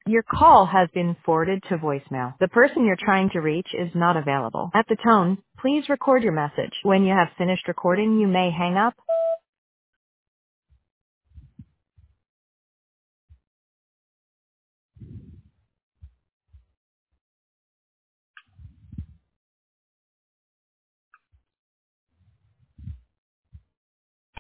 Your call has been forwarded to voicemail. The person you're trying to reach is not available. At the tone, please record your message. When you have finished recording, you may hang up.